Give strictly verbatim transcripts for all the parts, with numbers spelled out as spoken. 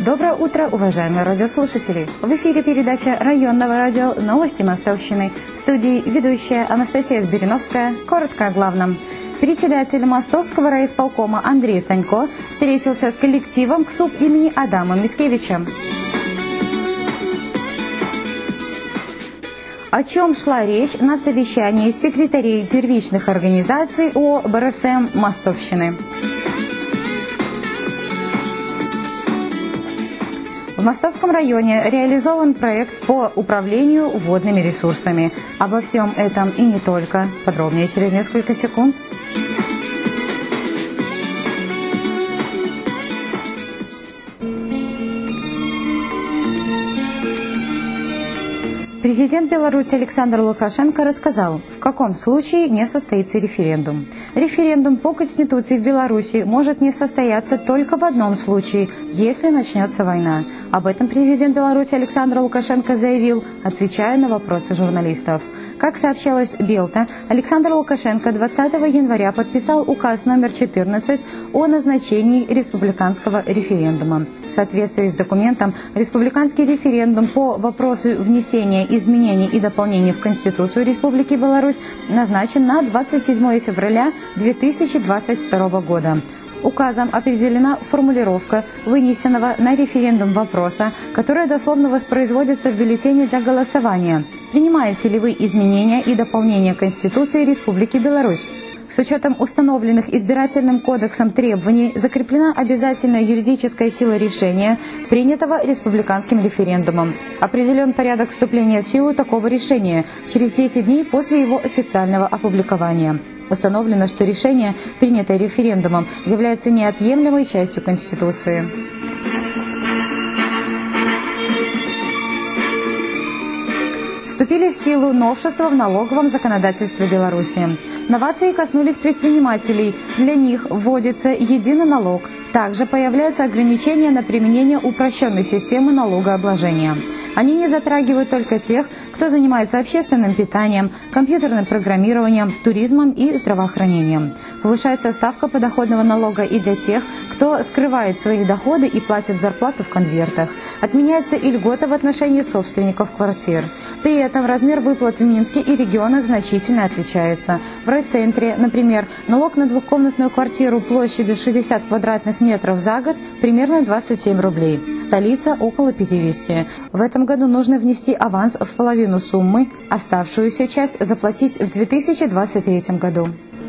Доброе утро, уважаемые радиослушатели! В эфире передача районного радио «Новости Мостовщины». В студии ведущая Анастасия Збириновская. Коротко о главном. Председатель Мостовского райисполкома Андрей Санько встретился с коллективом КСУП имени Адама Мицкевича. О чем шла речь на совещании секретарей первичных организаций ООО БРСМ Мостовщины. В Мостовском районе реализован проект по управлению водными ресурсами. Обо всем этом и не только. Подробнее через несколько секунд. Президент Беларуси Александр Лукашенко рассказал, в каком случае не состоится референдум. Референдум по Конституции в Беларуси может не состояться только в одном случае, если начнется война. Об этом президент Беларуси Александр Лукашенко заявил, отвечая на вопросы журналистов. Как сообщалось Белта, Александр Лукашенко двадцатого января подписал указ номер четырнадцать о назначении республиканского референдума. В соответствии с документом, республиканский референдум по вопросу внесения изменений и дополнений в Конституцию Республики Беларусь назначен на двадцать седьмое февраля две тысячи двадцать второго года. Указом определена формулировка вынесенного на референдум вопроса, которая дословно воспроизводится в бюллетене для голосования. Принимаете ли вы изменения и дополнения Конституции Республики Беларусь? С учетом установленных избирательным кодексом требований закреплена обязательная юридическая сила решения, принятого республиканским референдумом. Определен порядок вступления в силу такого решения через десять дней после его официального опубликования. Установлено, что решение, принятое референдумом, является неотъемлемой частью Конституции. Вступили в силу новшества в налоговом законодательстве Беларуси. Новации коснулись предпринимателей. Для них вводится единый налог. Также появляются ограничения на применение упрощенной системы налогообложения. Они не затрагивают только тех, кто занимается общественным питанием, компьютерным программированием, туризмом и здравоохранением. Повышается ставка подоходного налога и для тех, кто скрывает свои доходы и платит зарплату в конвертах. Отменяется и льгота в отношении собственников квартир. При этом размер выплат в Минске и регионах значительно отличается. В райцентре, например, налог на двухкомнатную квартиру площадью шестьдесят квадратных метров за год примерно двадцать семь рублей. В столице около пятидесяти. В этом году нужно внести аванс в половину суммы, оставшуюся часть заплатить в две тысячи двадцать третьем году.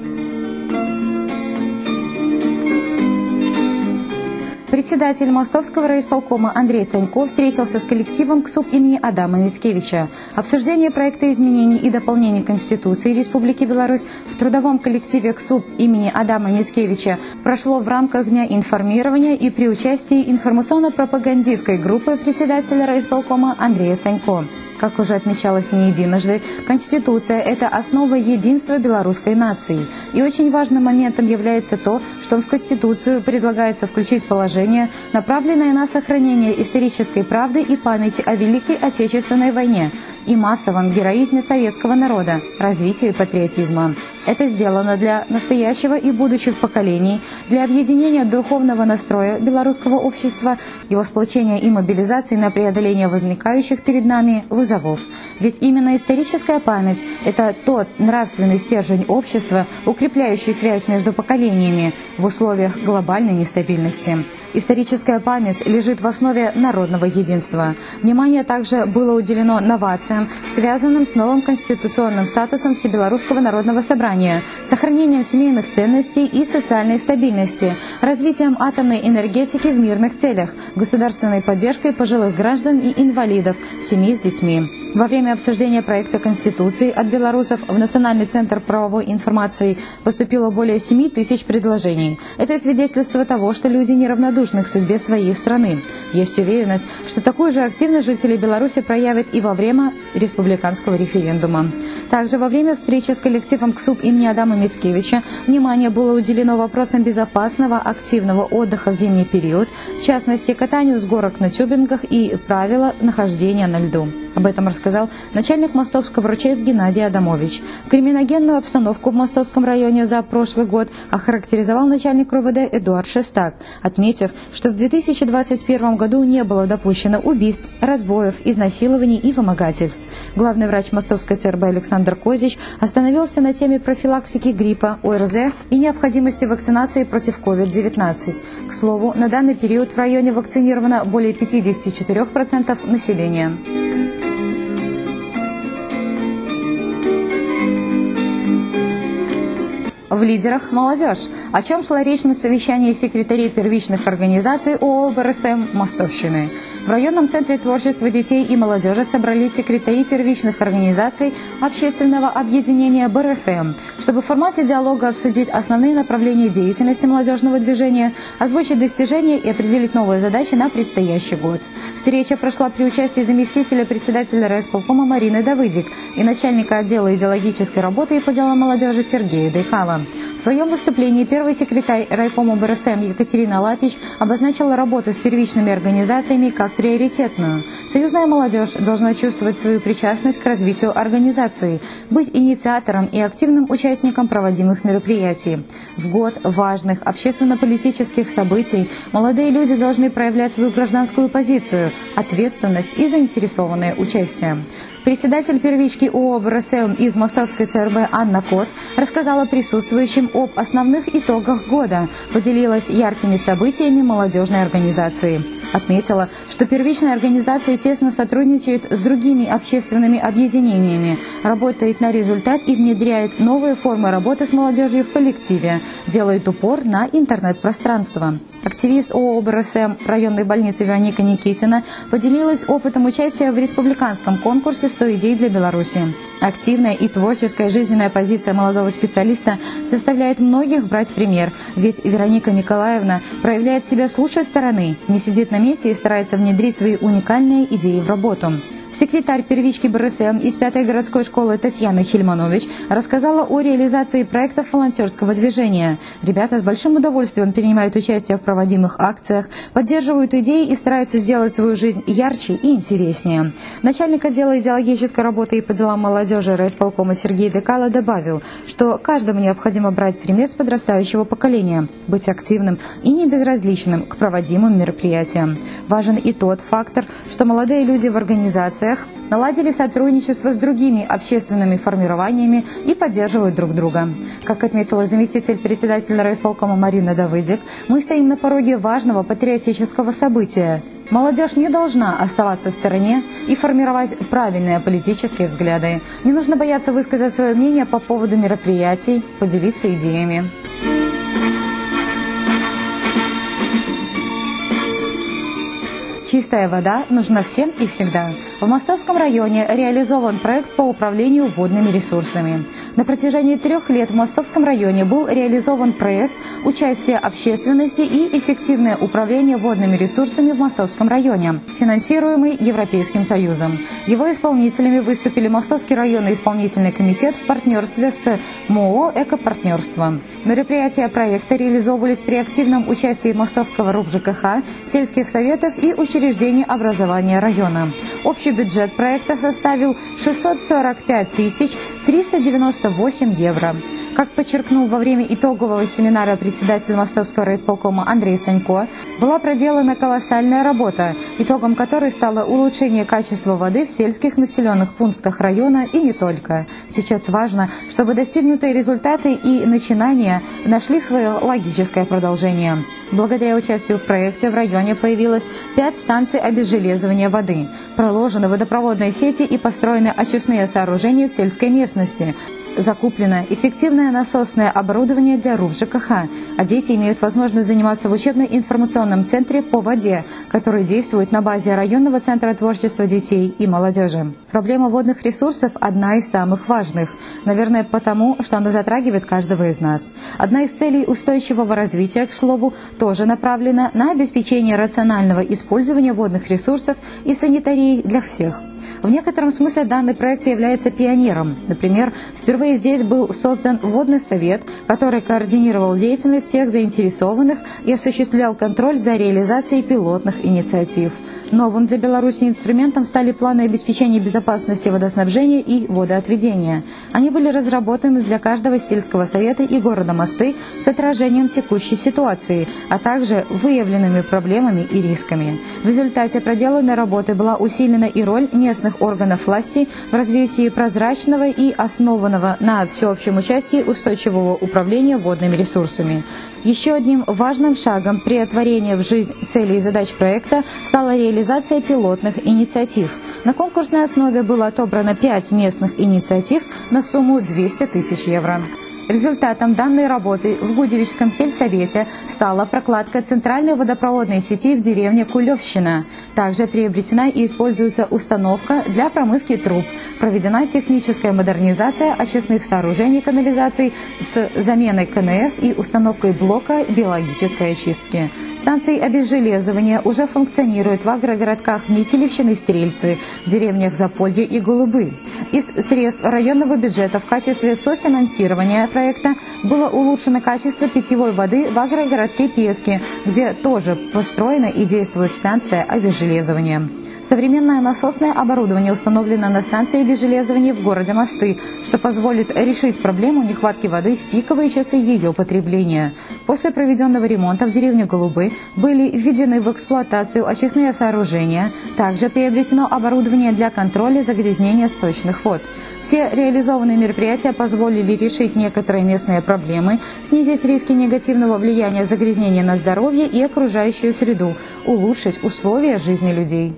Председатель Мостовского райисполкома Андрей Санько встретился с коллективом КСУП имени Адама Мицкевича. Обсуждение проекта изменений и дополнений Конституции Республики Беларусь в трудовом коллективе КСУП имени Адама Мицкевича прошло в рамках Дня информирования и при участии информационно-пропагандистской группы председателя райисполкома Андрея Санько. Как уже отмечалось не единожды, Конституция – это основа единства белорусской нации. И очень важным моментом является то, что в Конституцию предлагается включить положение, направленное на сохранение исторической правды и памяти о Великой Отечественной войне и массовом героизме советского народа, развитии патриотизма. Это сделано для настоящего и будущих поколений, для объединения духовного настроя белорусского общества, его сплочения и мобилизации на преодоление возникающих перед нами вызовов. Ведь именно историческая память – это тот нравственный стержень общества, укрепляющий связь между поколениями в условиях глобальной нестабильности. Историческая память лежит в основе народного единства. Внимание также было уделено новациям, связанным с новым конституционным статусом Всебелорусского народного собрания, сохранением семейных ценностей и социальной стабильности, развитием атомной энергетики в мирных целях, государственной поддержкой пожилых граждан и инвалидов, семей с детьми. Во время обсуждения проекта Конституции от белорусов в Национальный центр правовой информации поступило более семи тысяч предложений. Это свидетельство того, что люди неравнодушны к судьбе своей страны. Есть уверенность, что такую же активность жители Беларуси проявят и во время республиканского референдума. Также во время встречи с коллективом КСУП имени Адама Мицкевича внимание было уделено вопросам безопасного активного отдыха в зимний период, в частности, катанию с горок на тюбингах и правила нахождения на льду. Об этом рассказал начальник Мостовского РУЧС Геннадий Адамович. Криминогенную обстановку в Мостовском районе за прошлый год охарактеризовал начальник РУВД Эдуард Шестак, отметив, что в две тысячи двадцать первом году не было допущено убийств, разбоев, изнасилований и вымогательств. Главный врач Мостовской ЦРБ Александр Козич остановился на теме профилактики гриппа, ОРЗ и необходимости вакцинации против ковид девятнадцать. К слову, на данный период в районе вакцинировано более пятидесяти четырёх процентов населения. В лидерах молодежь. О чем шла речь на совещании секретарей первичных организаций ООО БРСМ Мостовщины. В районном центре творчества детей и молодежи собрались секретари первичных организаций общественного объединения БРСМ, чтобы в формате диалога обсудить основные направления деятельности молодежного движения, озвучить достижения и определить новые задачи на предстоящий год. Встреча прошла при участии заместителя председателя райисполкома Марины Давыдик и начальника отдела идеологической работы и по делам молодежи Сергея Дейкала. В своем выступлении первый секретарь райкома БРСМ Екатерина Лапич обозначила работу с первичными организациями как приоритетную. Союзная молодежь должна чувствовать свою причастность к развитию организации, быть инициатором и активным участником проводимых мероприятий. В год важных общественно-политических событий молодые люди должны проявлять свою гражданскую позицию, ответственность и заинтересованное участие. Председатель первички ООО БРСМ из Мостовской ЦРБ Анна Кот рассказала присутствующим об основных итогах года, поделилась яркими событиями молодежной организации. Отметила, что первичная организация тесно сотрудничает с другими общественными объединениями, работает на результат и внедряет новые формы работы с молодежью в коллективе, делает упор на интернет-пространство. Активист ООО БРСМ районной больницы Вероника Никитина поделилась опытом участия в республиканском конкурсе «сто идей для Беларуси». Активная и творческая жизненная позиция молодого специалиста заставляет многих брать пример, ведь Вероника Николаевна проявляет себя с лучшей стороны, не сидит на месте и старается внедрить свои уникальные идеи в работу. Секретарь первички БРСМ из пятой городской школы Татьяна Хильманович рассказала о реализации проектов волонтерского движения. Ребята с большим удовольствием принимают участие в проводимых акциях, поддерживают идеи и стараются сделать свою жизнь ярче и интереснее. Начальник отдела идеологической работы и по делам молодежи райисполкома Сергей Дейкала добавил, что каждому необходимо брать пример с подрастающего поколения, быть активным и не безразличным к проводимым мероприятиям. Важен и тот фактор, что молодые люди в организации наладили сотрудничество с другими общественными формированиями и поддерживают друг друга. Как отметила заместитель председателя райисполкома Марина Давыдик, мы стоим на пороге важного патриотического события. Молодежь не должна оставаться в стороне и формировать правильные политические взгляды. Не нужно бояться высказать свое мнение по поводу мероприятий, поделиться идеями. Чистая вода нужна всем и всегда. В Мостовском районе реализован проект по управлению водными ресурсами. На протяжении трех лет в Мостовском районе был реализован проект «Участие общественности и эффективное управление водными ресурсами в Мостовском районе», финансируемый Европейским Союзом. Его исполнителями выступили Мостовский районный исполнительный комитет в партнерстве с МОО «Экопартнерство». Мероприятия проекта реализовывались при активном участии Мостовского РУП-ЖКХ, сельских советов и учреждений образования района. Общий бюджет проекта составил шестьсот сорок пять тысяч триста девяносто восемь евро. Как подчеркнул во время итогового семинара председатель Мостовского райисполкома Андрей Санько, была проделана колоссальная работа, итогом которой стало улучшение качества воды в сельских населенных пунктах района и не только. Сейчас важно, чтобы достигнутые результаты и начинания нашли свое логическое продолжение. Благодаря участию в проекте в районе появилось пять станций обезжелезывания воды, проложены водопроводные сети и построены очистные сооружения в сельской местности. Закуплено эффективное насосное оборудование для РУП ЖКХ, а дети имеют возможность заниматься в учебно-информационном центре по воде, который действует на базе районного центра творчества детей и молодежи. Проблема водных ресурсов – одна из самых важных, наверное, потому, что она затрагивает каждого из нас. Одна из целей устойчивого развития, к слову, тоже направлена на обеспечение рационального использования водных ресурсов и санитарии для всех. В некотором смысле данный проект является пионером. Например, впервые здесь был создан водный совет, который координировал деятельность всех заинтересованных и осуществлял контроль за реализацией пилотных инициатив. Новым для Беларуси инструментом стали планы обеспечения безопасности водоснабжения и водоотведения. Они были разработаны для каждого сельского совета и города Мосты с отражением текущей ситуации, а также выявленными проблемами и рисками. В результате проделанной работы была усилена и роль местных органов власти в развитии прозрачного и основанного на всеобщем участии устойчивого управления водными ресурсами. Еще одним важным шагом при претворения в жизнь целей и задач проекта стала реализация пилотных инициатив. На конкурсной основе было отобрано пять местных инициатив на сумму двести тысяч евро. Результатом данной работы в Гудевичском сельсовете стала прокладка центральной водопроводной сети в деревне Кулевщина. Также приобретена и используется установка для промывки труб. Проведена техническая модернизация очистных сооружений канализаций с заменой ка эн эс и установкой блока биологической очистки. Станции обезжелезывания уже функционируют в агрогородках Микелевщины и Стрельцы, деревнях Заполье и Голубы. Из средств районного бюджета в качестве софинансирования проекта было улучшено качество питьевой воды в агрогородке Пески, где тоже построена и действует станция обезжелезывания. Современное насосное оборудование установлено на станции обезжелезывания в городе Мосты, что позволит решить проблему нехватки воды в пиковые часы ее потребления. После проведенного ремонта в деревне Голубы были введены в эксплуатацию очистные сооружения, также приобретено оборудование для контроля загрязнения сточных вод. Все реализованные мероприятия позволили решить некоторые местные проблемы, снизить риски негативного влияния загрязнения на здоровье и окружающую среду, улучшить условия жизни людей.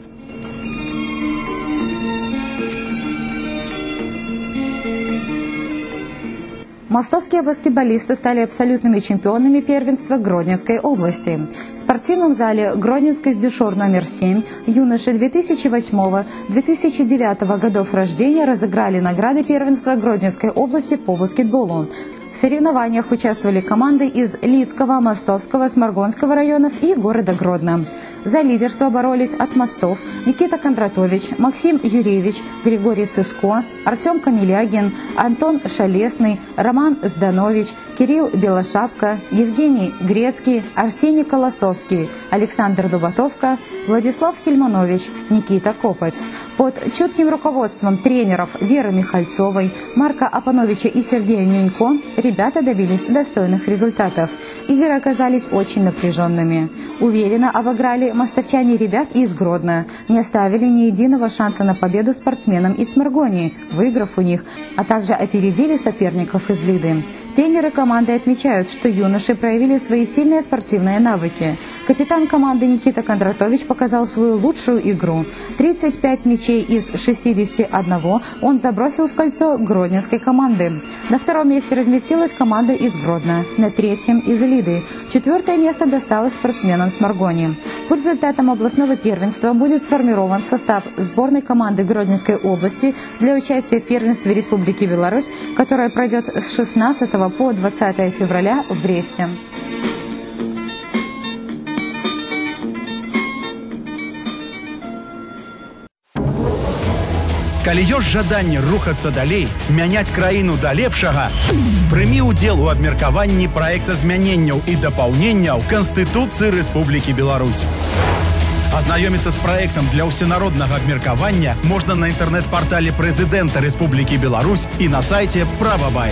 Мостовские баскетболисты стали абсолютными чемпионами первенства Гродненской области. В спортивном зале Гродненской СДЮШОР номер семь юноши две тысячи восьмого — две тысячи девятого годов рождения разыграли награды первенства Гродненской области по баскетболу. В соревнованиях участвовали команды из Лидского, Мостовского, Сморгонского районов и города Гродно. За лидерство боролись от Мостов Никита Кондратович, Максим Юрьевич, Григорий Сыско, Артем Камилягин, Антон Шалесный, Роман Зданович, Кирилл Белошапка, Евгений Грецкий, Арсений Колосовский, Александр Дубатовка, Владислав Хельманович, Никита Копоть. Под чутким руководством тренеров Веры Михальцовой, Марка Апановича и Сергея Нюнько ребята добились достойных результатов. Игры оказались очень напряженными. Уверенно обыграли мостовчане ребят из Гродно. Не оставили ни единого шанса на победу спортсменам из Сморгонии, выиграв у них, а также опередили соперников из Лиды. Тренеры команды отмечают, что юноши проявили свои сильные спортивные навыки. Капитан команды Никита Кондратович показал свою лучшую игру. тридцать пять мячей из шестидесяти одного он забросил в кольцо гродненской команды. На втором месте разместилась команда из Гродно, на третьем – из Лиды. Четвертое место досталось спортсменам Сморгонии. По результатам областного первенства будет сформирован состав сборной команды Гродненской области для участия в первенстве Республики Беларусь, которое пройдет с шестнадцатого по двадцатое февраля в Бресте. Калі ёсць жаданне рухацца далей, мяняць краіну да лепшага, прымі ўдзел у абмеркаванні праекта змяненняў і дапаўненняў Канстытуцыі Рэспублікі Беларусь. Азнаёміцца з праектам для ўсенароднага абмеркавання можна на інтэрнэт-партале прэзідэнта Рэспублікі Беларусь і на сайце Правабай.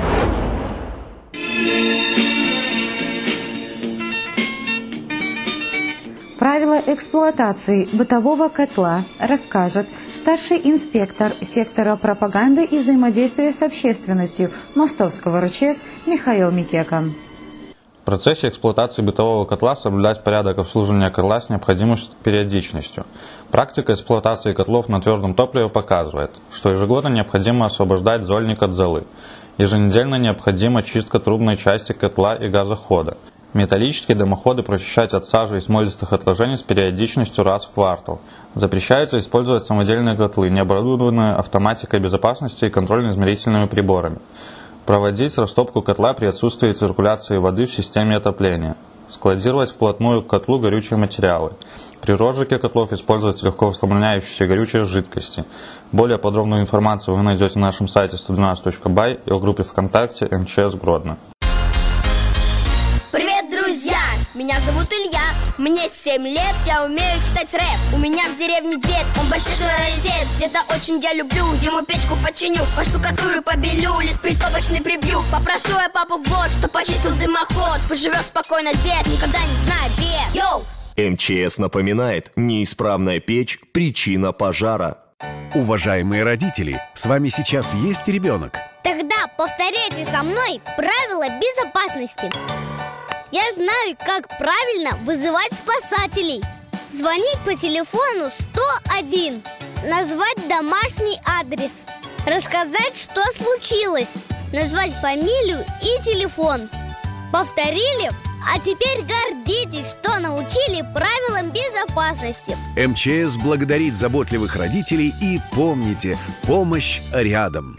Правила эксплуатации бытового котла расскажет старший инспектор сектора пропаганды и взаимодействия с общественностью Мостовского РЧС Михаил Микека. В процессе эксплуатации бытового котла соблюдать порядок обслуживания котла с необходимой периодичностью. Практика эксплуатации котлов на твердом топливе показывает, что ежегодно необходимо освобождать зольник от золы. Еженедельно необходима чистка трубной части котла и газохода. Металлические дымоходы прочищать от сажи и смолистых отложений с периодичностью раз в квартал. Запрещается использовать самодельные котлы, не оборудованные автоматикой безопасности и контрольно-измерительными приборами. Проводить растопку котла при отсутствии циркуляции воды в системе отопления. складировать вплотную к котлу горючие материалы. При розжиге котлов использовать легко воспламеняющиеся горючие жидкости. Более подробную информацию вы найдете на нашем сайте сто двенадцать точка бай и в группе ВКонтакте эм че эс Гродно. Привет, друзья! Меня зовут Илья, мне семь лет, я умею читать рэп. У меня в деревне дед, он большой раритет. Деда очень я люблю, ему печку починю, по штукатуру побелю, лист притопочный прибью. Попрошу я папу в год, что почистил дымоход. Поживет спокойно дед, никогда не знает бед. Йоу! эм че эс напоминает, неисправная печь – причина пожара. Уважаемые родители, с вами сейчас есть ребенок? Тогда повторяйте со мной правила безопасности. Я знаю, как правильно вызывать спасателей. Звонить по телефону сто один. Назвать домашний адрес. Рассказать, что случилось. Назвать фамилию и телефон. Повторили? А теперь гордитесь, что научили правилам безопасности. эм че эс благодарит заботливых родителей и помните, помощь рядом.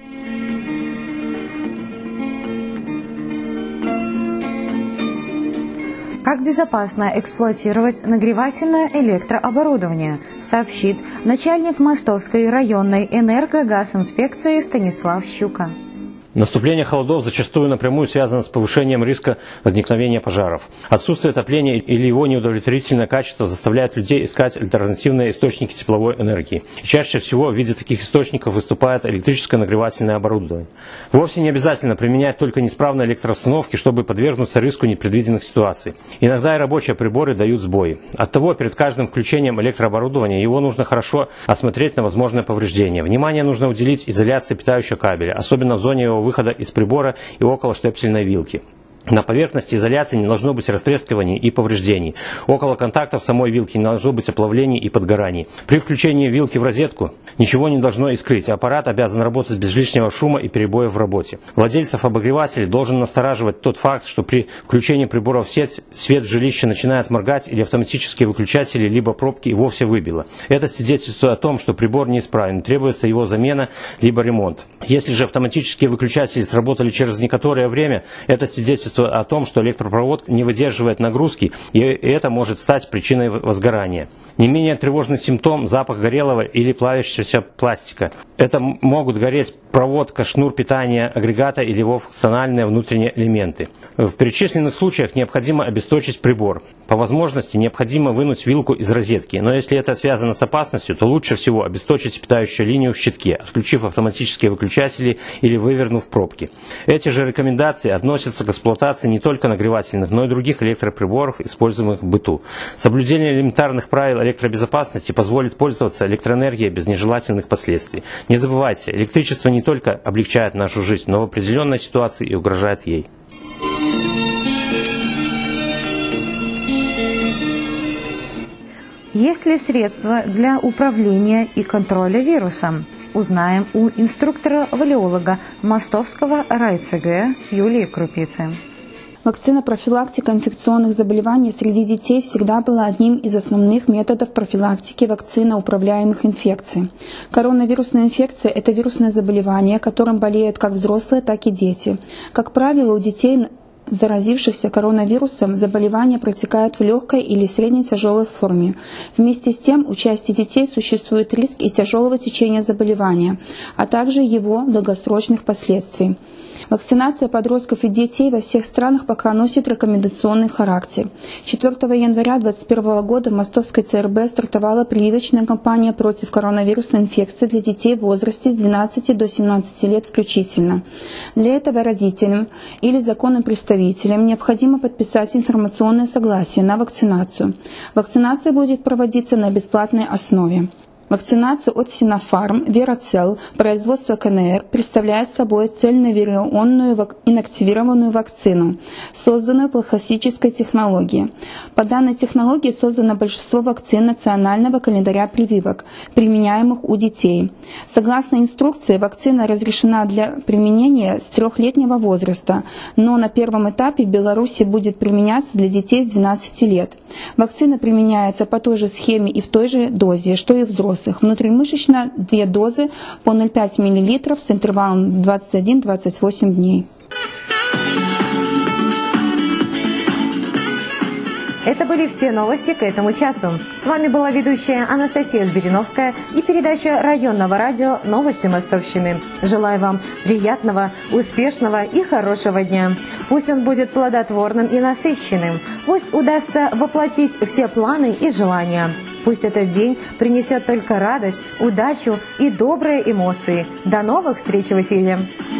Как безопасно эксплуатировать нагревательное электрооборудование, сообщит начальник Мостовской районной энергогазинспекции Станислав Щука. Наступление холодов зачастую напрямую связано с повышением риска возникновения пожаров. Отсутствие отопления или его неудовлетворительное качество заставляет людей искать альтернативные источники тепловой энергии. И чаще всего в виде таких источников выступает электрическое нагревательное оборудование. Вовсе не обязательно применять только неисправные электроустановки, чтобы подвергнуться риску непредвиденных ситуаций. Иногда и рабочие приборы дают сбои. Оттого перед каждым включением электрооборудования его нужно хорошо осмотреть на возможное повреждение. Внимание нужно уделить изоляции питающего кабеля, особенно в зоне его выхода из прибора и около штепсельной вилки. На поверхности изоляции не должно быть растрескиваний и повреждений. Около контактов самой вилки не должно быть оплавлений и подгораний. При включении вилки в розетку ничего не должно искрить. Аппарат обязан работать без лишнего шума и перебоев в работе. Владельцев обогревателей должен настораживать тот факт, что при включении прибора в сеть свет в жилище начинает моргать или автоматические выключатели либо пробки и вовсе выбило. Это свидетельствует о том, что прибор неисправен, требуется его замена либо ремонт. Если же автоматические выключатели сработали через некоторое время, это свидетельствует о том, что электропровод не выдерживает нагрузки, и это может стать причиной возгорания. Не менее тревожный симптом – запах горелого или плавящегося пластика. Это могут гореть проводка, шнур питания агрегата или его функциональные внутренние элементы. В перечисленных случаях необходимо обесточить прибор. По возможности необходимо вынуть вилку из розетки, но если это связано с опасностью, то лучше всего обесточить питающую линию в щитке, отключив автоматические выключатели или вывернув пробки. Эти же рекомендации относятся к эксплуатации не только нагревательных, но и других электроприборов, используемых в быту. Соблюдение элементарных правил электробезопасности позволит пользоваться электроэнергией без нежелательных последствий. Не забывайте, электричество не только облегчает нашу жизнь, но в определенной ситуации и угрожает ей. Есть ли средства для управления и контроля вирусом? Узнаем у инструктора-валеолога Мостовского райЦГ Юлии Крупицы. Вакцина профилактика инфекционных заболеваний среди детей всегда была одним из основных методов профилактики вакциноуправляемых инфекций. Коронавирусная инфекция – это вирусное заболевание, которым болеют как взрослые, так и дети. Как правило, у детей, заразившихся коронавирусом, заболевание протекает в легкой или средне-тяжелой форме. Вместе с тем, у части детей существует риск и тяжелого течения заболевания, а также его долгосрочных последствий. Вакцинация подростков и детей во всех странах пока носит рекомендационный характер. четвёртого января две тысячи двадцать первого года в Мостовской ЦРБ стартовала прививочная кампания против коронавирусной инфекции для детей в возрасте с двенадцати до семнадцати лет включительно. Для этого родителям или законным представителям необходимо подписать информационное согласие на вакцинацию. Вакцинация будет проводиться на бесплатной основе. Вакцинация от Sinopharm Verocell производства КНР представляет собой цельновирионную инактивированную вакцину, созданную по классической технологии. По данной технологии создано большинство вакцин национального календаря прививок, применяемых у детей. Согласно инструкции, вакцина разрешена для применения с трехлетнего возраста, но на первом этапе в Беларуси будет применяться для детей с двенадцати лет. Вакцина применяется по той же схеме и в той же дозе, что и взрослых. Внутримышечно две дозы по ноль целых пять десятых миллилитра с интервалом двадцать один — двадцать восемь дней. Это были все новости к этому часу. С вами была ведущая Анастасия Збириновская и передача районного радио «Новости Мостовщины». Желаю вам приятного, успешного и хорошего дня. Пусть он будет плодотворным и насыщенным. Пусть удастся воплотить все планы и желания. Пусть этот день принесет только радость, удачу и добрые эмоции. До новых встреч в эфире!